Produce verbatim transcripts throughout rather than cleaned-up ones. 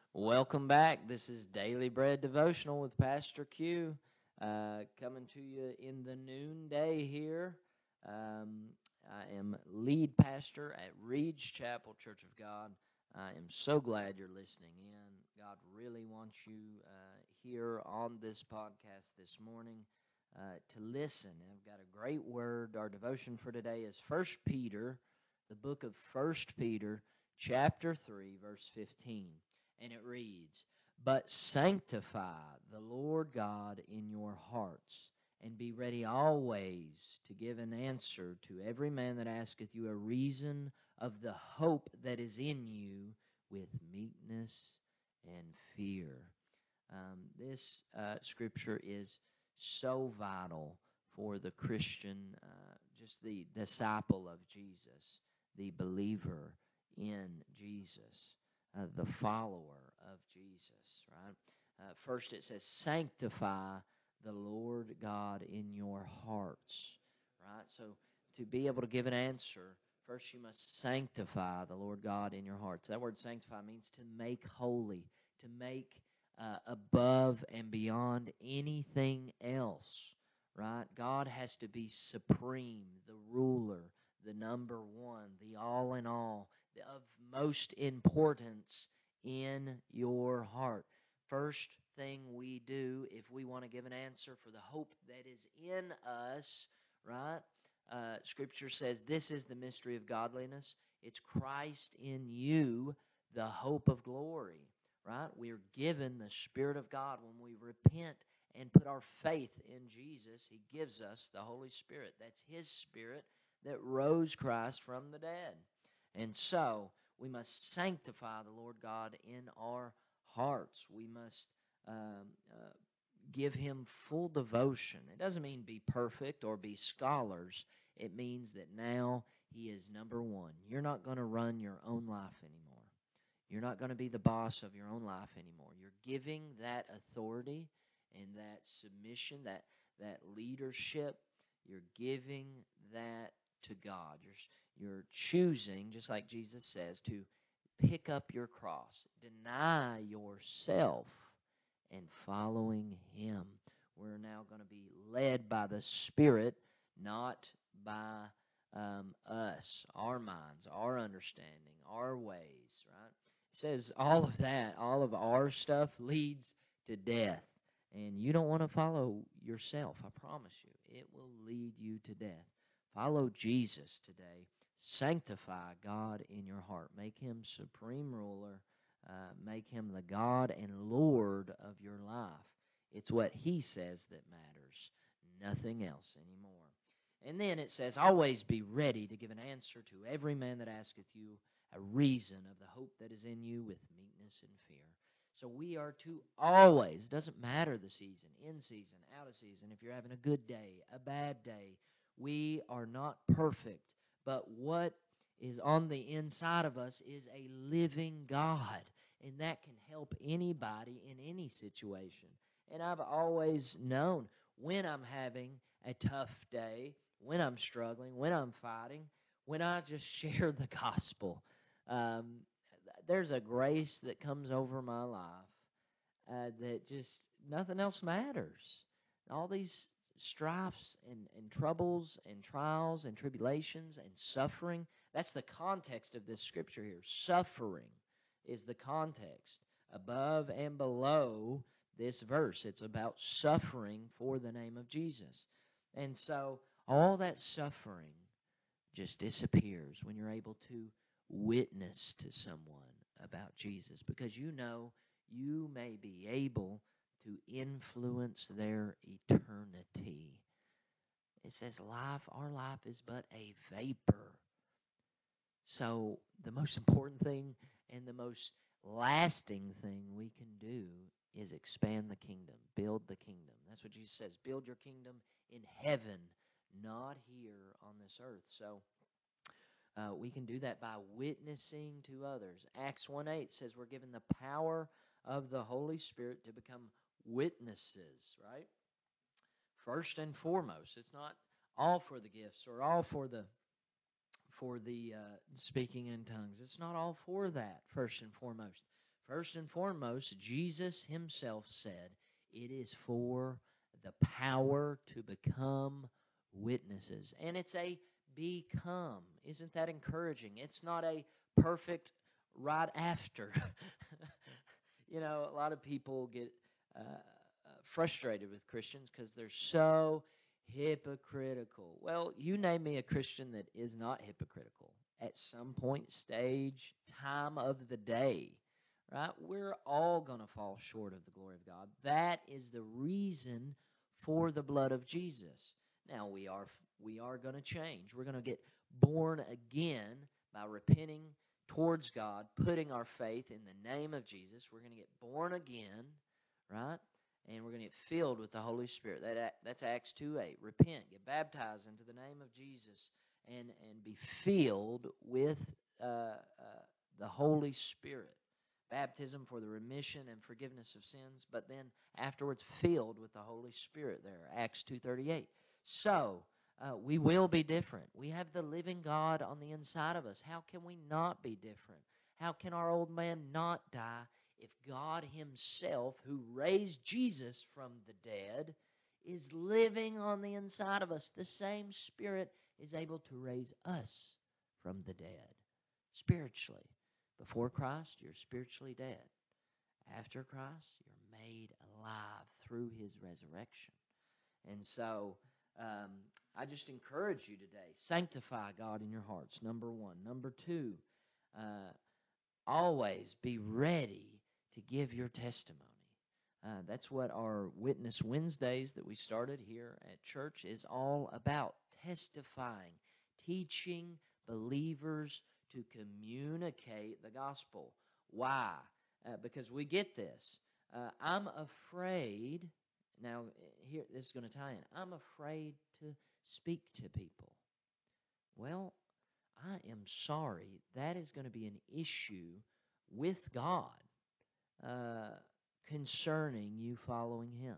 Welcome back. This is Daily Bread Devotional with Pastor Q, uh, coming to you in the noonday here. Um, I am lead pastor at Reed's Chapel Church of God. I am so glad you're listening in. God really wants you uh, here on this podcast this morning uh, to listen. And I've got a great word. Our devotion for today is First Peter, the book of First Peter, chapter three, verse fifteen. And it reads, "But sanctify the Lord God in your hearts, and be ready always to give an answer to every man that asketh you a reason of the hope that is in you with meekness and fear." Um, this uh, scripture is so vital for the Christian, uh, just the disciple of Jesus, the believer in Jesus, uh, the follower of Jesus, right? Uh, first it says, sanctify the Lord God in your hearts, right? So to be able to give an answer, first you must sanctify the Lord God in your hearts. That word sanctify means to make holy, to make uh, above and beyond anything else, right? God has to be supreme, the ruler, the number one, the all in all, the of most importance in your heart. First thing we do if we want to give an answer for the hope that is in us, right? Uh, scripture says this is the mystery of godliness. It's Christ in you, the hope of glory, right? We're given the Spirit of God when we repent and put our faith in Jesus. He gives us the Holy Spirit. That's His Spirit that rose Christ from the dead. And so we must sanctify the Lord God in our hearts. We must um, uh, give Him full devotion. It doesn't mean be perfect or be scholars. It means that now He is number one. You're not going to run your own life anymore. You're not going to be the boss of your own life anymore. You're giving that authority and that submission, that that leadership, you're giving that to God. You're, you're choosing, just like Jesus says, to pick up your cross, deny yourself, and following Him. We're now going to be led by the Spirit, not by um, us, our minds, our understanding, our ways, right? It says all of that, all of our stuff leads to death. And you don't want to follow yourself, I promise you. It will lead you to death. Follow Jesus today. Sanctify God in your heart. Make Him supreme ruler. Uh, make Him the God and Lord of your life. It's what He says that matters, nothing else anymore. And then it says, always be ready to give an answer to every man that asketh you a reason of the hope that is in you with meekness and fear. So we are to always, doesn't matter the season, in season, out of season, if you're having a good day, a bad day, we are not perfect. But what is on the inside of us is a living God, and that can help anybody in any situation. And I've always known when I'm having a tough day, when I'm struggling, when I'm fighting, when I just share the gospel. Um, there's a grace that comes over my life uh, that just nothing else matters. All these strifes and, and troubles and trials and tribulations and suffering, that's the context of this scripture here. Suffering is the context. Above and below this verse, it's about suffering for the name of Jesus. And so all that suffering just disappears when you're able to witness to someone about Jesus, because you know you may be able to influence their eternity. It says life, our life is but a vapor. So the most important thing and the most lasting thing we can do is expand the kingdom, build the kingdom. That's what Jesus says, build your kingdom in heaven, not here on this earth. So Uh, we can do that by witnessing to others. Acts one eight says we're given the power of the Holy Spirit to become witnesses, right? First and foremost, it's not all for the gifts or all for the for the uh, speaking in tongues. It's not all for that, first and foremost. First and foremost, Jesus himself said, it is for the power to become witnesses. And it's a become. Isn't that encouraging? It's not a perfect right after. You know, a lot of people get uh, uh, frustrated with Christians because they're so hypocritical. Well, you name me a Christian that is not hypocritical at some point, stage, time of the day, right? We're all going to fall short of the glory of God. That is the reason for the blood of Jesus. Now, we are we are going to change. We're going to get born again by repenting towards God, putting our faith in the name of Jesus. We're going to get born again, right? And we're going to get filled with the Holy Spirit. That That's Acts two eight. Repent, get baptized into the name of Jesus, and, and be filled with uh, uh, the Holy Spirit. Baptism for the remission and forgiveness of sins, but then afterwards filled with the Holy Spirit there, Acts two thirty-eight. So, uh, we will be different. We have the living God on the inside of us. How can we not be different? How can our old man not die if God himself, who raised Jesus from the dead, is living on the inside of us? The same Spirit is able to raise us from the dead spiritually. Before Christ, you're spiritually dead. After Christ, you're made alive through his resurrection. And so, um, I just encourage you today, sanctify God in your hearts, number one. Number two, uh, always be ready to give your testimony. Uh, that's what our Witness Wednesdays that we started here at church is all about, testifying, teaching believers to communicate the gospel. Why? Uh, because we get this. Uh, I'm afraid, now here this is going to tie in, I'm afraid to speak to people. Well, I am sorry. That is going to be an issue with God uh, concerning you following him.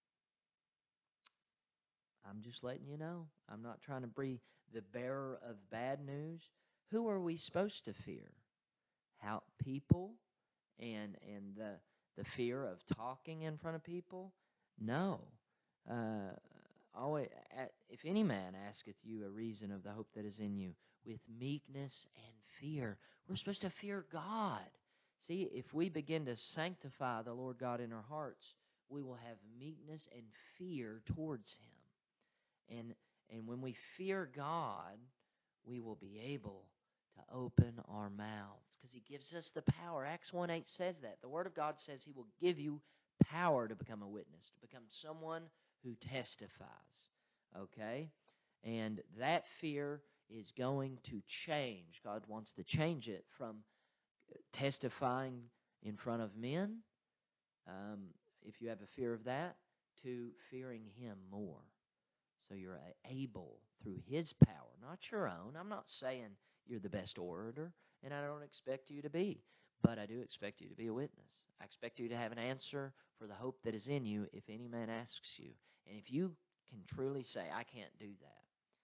I'm just letting you know. I'm not trying to be the bearer of bad news. Who are we supposed to fear? How people and and the the fear of talking in front of people? No. Uh, always, if any man asketh you a reason of the hope that is in you, with meekness and fear, we're supposed to fear God. See, if we begin to sanctify the Lord God in our hearts, we will have meekness and fear towards him. And and when we fear God, we will be able to open our mouths because he gives us the power. Acts one eight says that. The Word of God says he will give you power to become a witness, to become someone who testifies. Okay? And that fear is going to change. God wants to change it from testifying in front of men, um, if you have a fear of that, to fearing him more. So you're able, through his power, not your own. I'm not saying you're the best orator, and I don't expect you to be, but I do expect you to be a witness. I expect you to have an answer for the hope that is in you if any man asks you. And if you can truly say, I can't do that,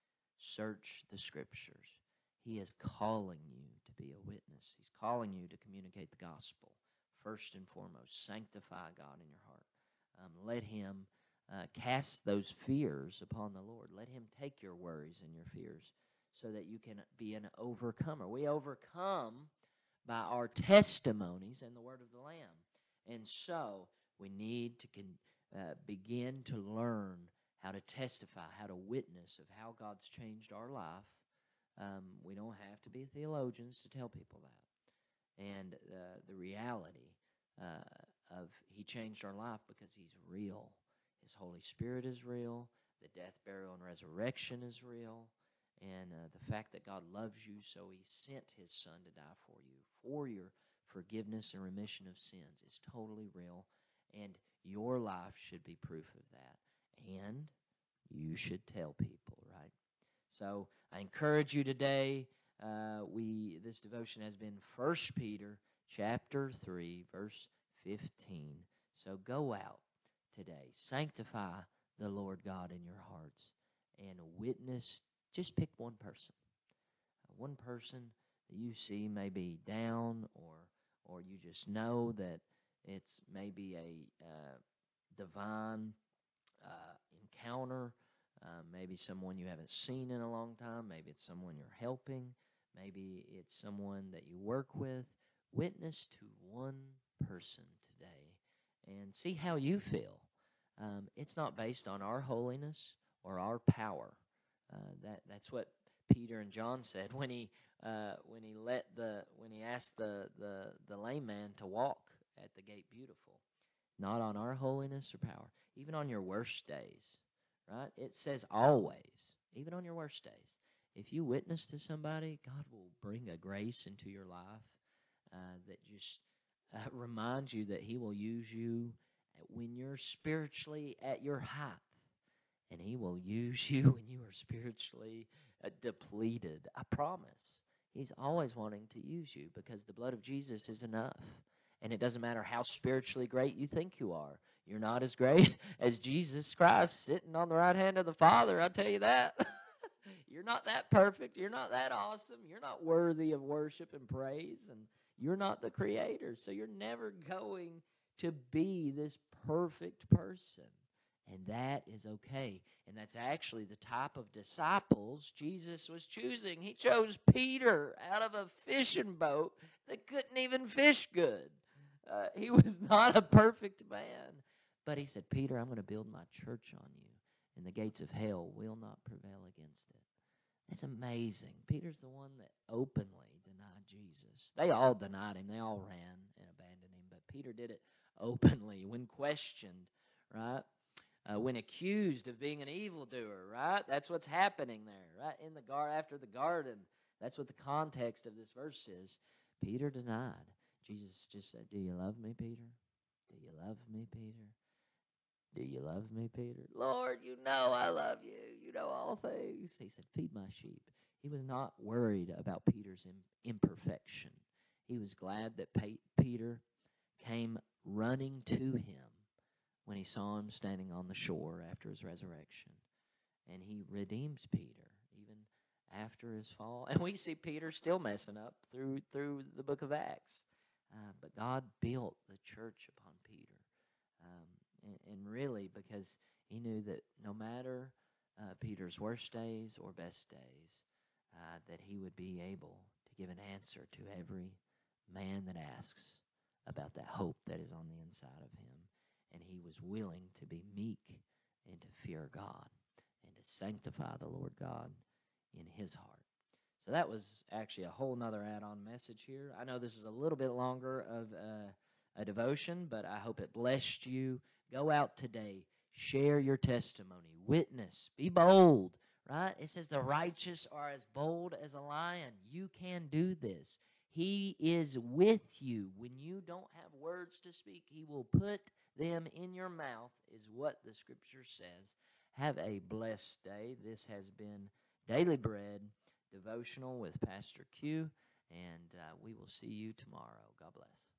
search the Scriptures. He is calling you to be a witness. He's calling you to communicate the gospel. First and foremost, sanctify God in your heart. Um, let him uh, cast those fears upon the Lord. Let him take your worries and your fears so that you can be an overcomer. We overcome by our testimonies and the word of the Lamb. And so we need to con- uh, begin to learn how to testify, how to witness of how God's changed our life. Um, we don't have to be theologians to tell people that. And uh, the reality uh, of he changed our life because he's real. His Holy Spirit is real. The death, burial, and resurrection is real. And uh, the fact that God loves you, so he sent his Son to die for you, for your forgiveness and remission of sins, is totally real. And your life should be proof of that. And you should tell people, right? So I encourage you today. Uh, we this devotion has been First Peter chapter three, verse fifteen. So go out today, sanctify the Lord God in your hearts, and witness. Just pick one person, one person that you see may be down or or you just know that it's maybe a uh, divine uh, encounter, uh, maybe someone you haven't seen in a long time, maybe it's someone you're helping, maybe it's someone that you work with. Witness to one person today and see how you feel. Um, it's not based on our holiness or our power. Uh, that that's what Peter and John said when he uh, when he let the when he asked the, the the lame man to walk at the gate beautiful. Not on our holiness or power, even on your worst days, right? It says always, even on your worst days. If you witness to somebody, God will bring a grace into your life uh, that just uh, reminds you that He will use you when you're spiritually at your height, and He will use you when you are spiritually uh, depleted. I promise. He's always wanting to use you because the blood of Jesus is enough. And it doesn't matter how spiritually great you think you are. You're not as great as Jesus Christ sitting on the right hand of the Father, I'll tell you that. You're not that perfect. You're not that awesome. You're not worthy of worship and praise. And you're not the creator. So you're never going to be this perfect person. And that is okay. And that's actually the type of disciples Jesus was choosing. He chose Peter out of a fishing boat that couldn't even fish good. Uh, he was not a perfect man. But he said, Peter, I'm going to build my church on you, and the gates of hell will not prevail against it. It's amazing. Peter's the one that openly denied Jesus. They all denied him. They all ran and abandoned him. But Peter did it openly when questioned, right? Uh, when accused of being an evildoer, right? That's what's happening there, right? In the gar after the garden. That's what the context of this verse is. Peter denied. Jesus just said, do you love me, Peter? Do you love me, Peter? Do you love me, Peter? Lord, you know I love you. You know all things. He said, feed my sheep. He was not worried about Peter's imperfection. He was glad that Peter came running to him when he saw him standing on the shore after his resurrection. And he redeems Peter even after his fall. And we see Peter still messing up through through the book of Acts. Uh, but God built the church upon Peter. Um, and, and really because he knew that no matter uh, Peter's worst days or best days, uh, that he would be able to give an answer to every man that asks about that hope that is on the inside of him. And he was willing to be meek and to fear God and to sanctify the Lord God in his heart. So that was actually a whole nother add-on message here. I know this is a little bit longer of a, a devotion, but I hope it blessed you. Go out today. Share your testimony. Witness. Be bold, right? It says the righteous are as bold as a lion. You can do this. He is with you. When you don't have words to speak, He will put them in your mouth, is what the Scripture says. Have a blessed day. This has been Daily Bread Devotional with Pastor Q, and uh, we will see you tomorrow. God bless.